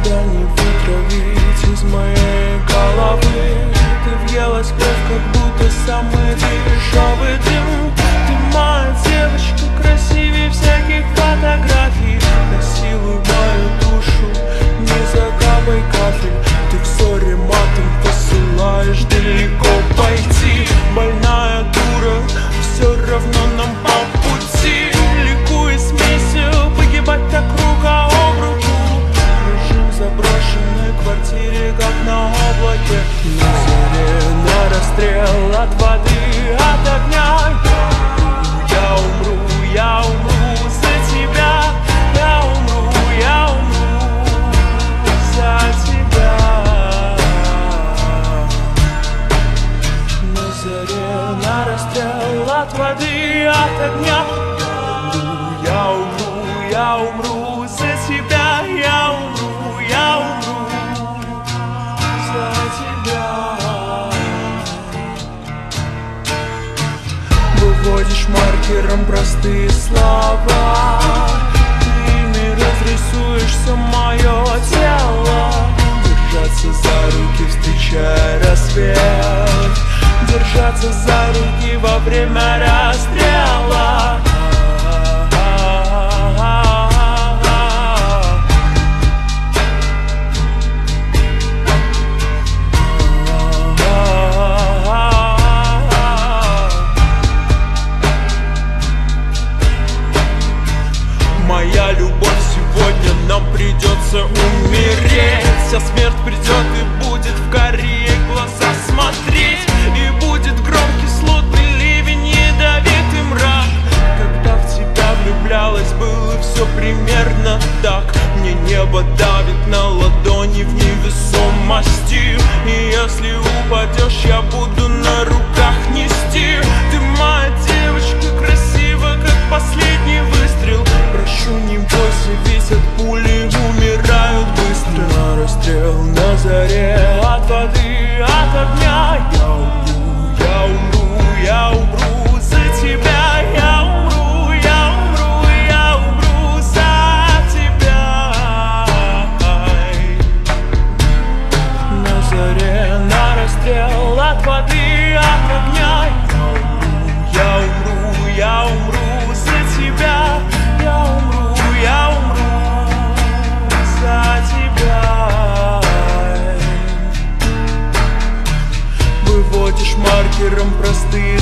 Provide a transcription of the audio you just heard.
тебя не вытравить из моей головы. Ты въелась в кровь, как будто самый дешевый дым. Ты моя девочка, красивее всяких фотографий. Насилуй мою душу, не закапай кафель. Ты в ссоре матом посылаешь далеко пойти. Больная дура, все равно нам по пути. Ликуй, смейся, погибать так рука об руку. Лежим в заброшенной квартире, как на облаке. На заре, на расстрел от воды, от огня. Я умру, я умру за тебя. Я умру за тебя. На заре, на расстрел от воды, от огня. Я умру за тебя. Я умру за тебя. Выводишь маркером простые слова. Ты ими разрисуешься мое тело. Держаться за руки, встречая рассвет. Держаться за руки во время расстрела. Моя любовь, сегодня нам придется умереть. А смерть придет и будет в горе глаза смотреть. И будет громкий слотный ливень, ядовитый мрак. Когда в тебя влюблялась, было все примерно так. Мне небо давит на ладони в невесомости. И если упадешь, я буду на руках нести. Ты моя девочка, красива, как последний выстрел. Прошу, не бойся, ведь от пули умирают быстро. На расстрел, на заре, от воды, от огня. Я умру за тебя. Я умру за тебя. На заре, на расстрел, от воды, от огня. Я умру за тебя. Я умру за тебя. Выводишь маркером простые